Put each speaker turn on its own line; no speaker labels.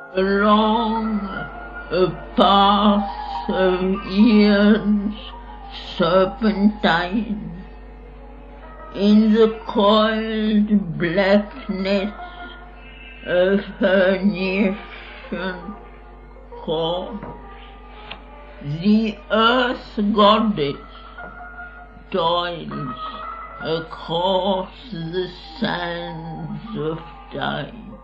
Along a path of years serpentine, in the coiled blackness of her nascent core, the earth goddess toils across the sands of time.